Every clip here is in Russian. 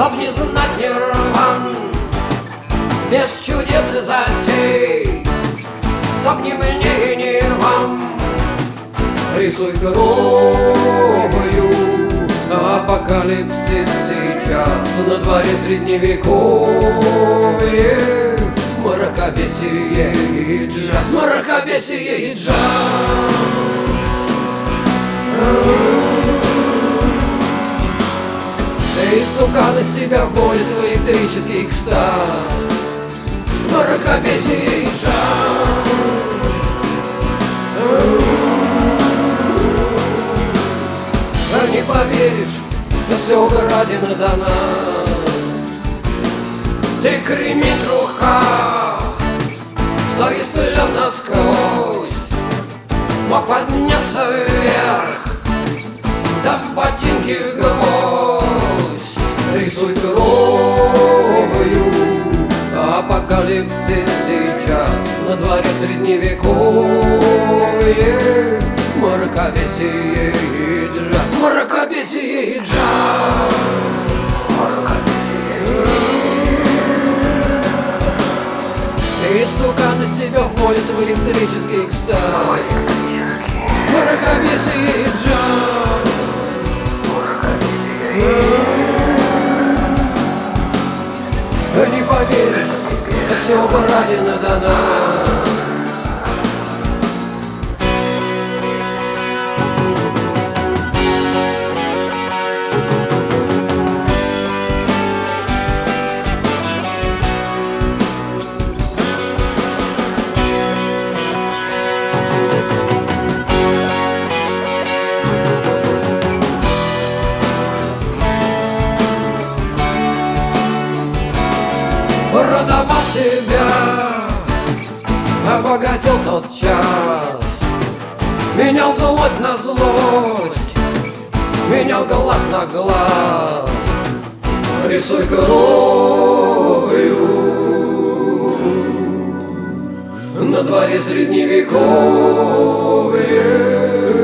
Чтоб не знать нирван, без чудес и затей, чтоб ни мне и ни вам. Рисуй грубую апокалипсис сейчас. На дворе средневековье, мракобесие и джаз. Мракобесие и джаз. Истукан из себя вводит в электрический экстаз. Мракобесие и джаз. Не поверишь, но все украдено до нас. Ты кремень в руках, что истлен насквозь, мог подняться вверх, да в ботинке гвоздь. Рисуй грубую апокалипсис сейчас. На дворе средневековье, мракобесие и джаз. Мракобесие и джаз. Истукан из себя вводит в электрический экстаз. Мракобесие и джаз. Не поверишь, все украдено до нас. Продавал себя, обогатил тот час. Менял злость на злость, менял глаз на глаз. Рисуй кровью на дворе средневековье.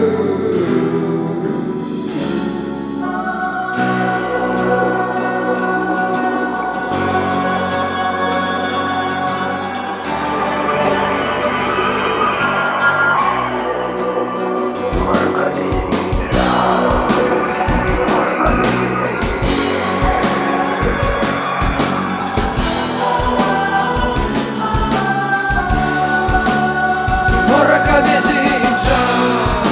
Мракобесие и джаз.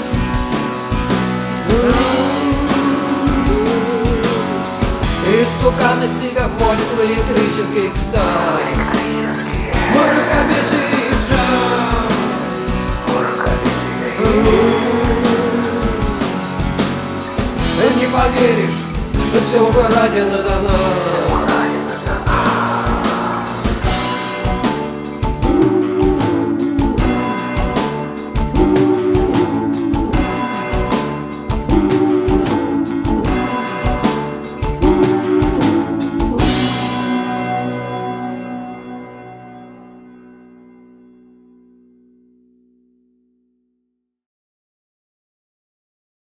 Истукан из себя вводит в электрический экстаз. Мракобесие и джаз. Не поверишь, но все украдено до нас.